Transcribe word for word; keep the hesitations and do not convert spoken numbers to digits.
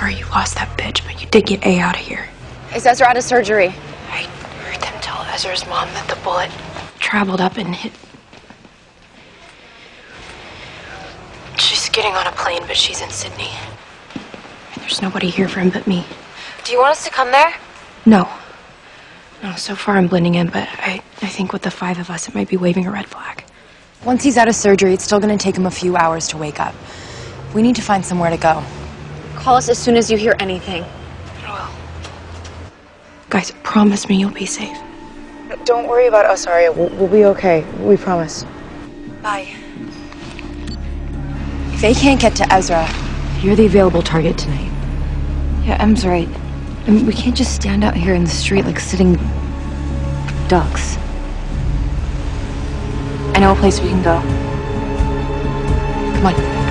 sorry you lost that bitch, but you did get A out of here. Is Ezra out of surgery? I heard them tell Ezra's mom that the bullet traveled up and hit... She's getting on a plane, but she's in Sydney. There's nobody here for him but me. Do you want us to come there? No. No, so far I'm blending in, but I, I think with the five of us, it might be waving a red flag. Once he's out of surgery, it's still gonna take him a few hours to wake up. We need to find somewhere to go. Call us as soon as you hear anything. I will. Guys, promise me you'll be safe. Don't worry about us, Arya. We'll, we'll be okay. We promise. Bye. If they can't get to Ezra, you're the available target tonight. Yeah, Em's right. I mean, we can't just stand out here in the street like sitting ducks. I know a place we can go. Come on.